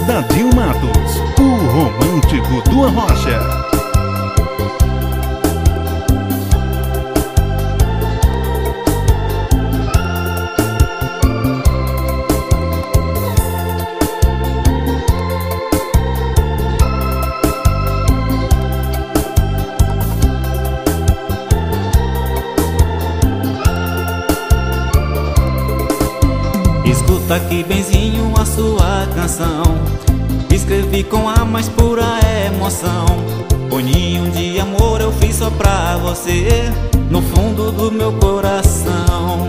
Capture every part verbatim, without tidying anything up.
Dadinho Matos, o romântico do Arrocha. Escuta aqui benzinho a sua canção, escrevi com a mais pura emoção. Boninho de amor eu fiz só pra você, no fundo do meu coração.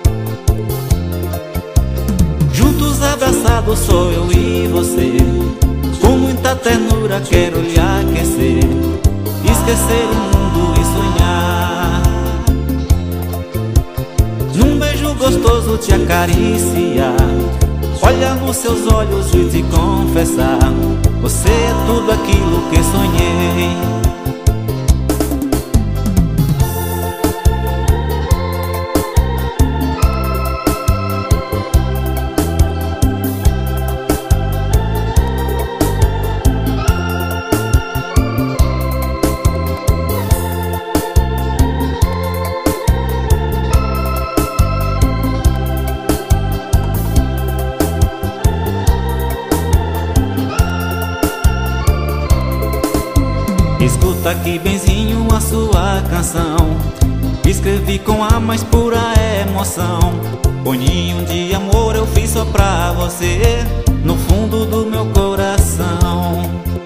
Juntos abraçados sou eu e você, com muita ternura quero lhe aquecer, esquecer o mundo e sonhar. Num beijo gostoso te acariciar, olhar nos seus olhos e te confessar, você é tudo aquilo que sonhei. Escuta aqui benzinho a sua canção, escrevi com a mais pura emoção. Boninho de amor eu fiz só pra você, no fundo do meu coração.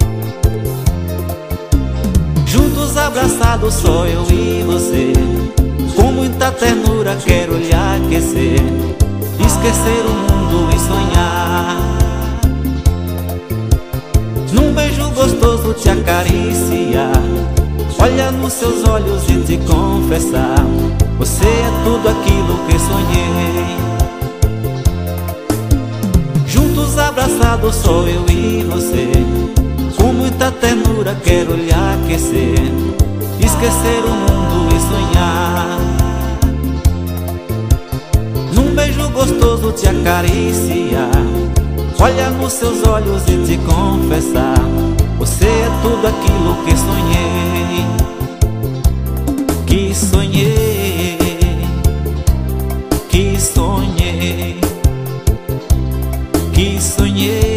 Juntos abraçados só eu e você, com muita ternura quero lhe aquecer, esquecer o mundo e sonhar. Num beijo gostoso te acariciar, olhar nos seus olhos e te confessar, você é tudo aquilo que sonhei. Juntos abraçados sou eu e você, com muita ternura quero lhe aquecer, esquecer o mundo e sonhar. Num beijo gostoso te acariciar, olhar nos seus olhos e te confessar, você é tudo aquilo que sonhei. Que sonhei, que sonhei, que sonhei.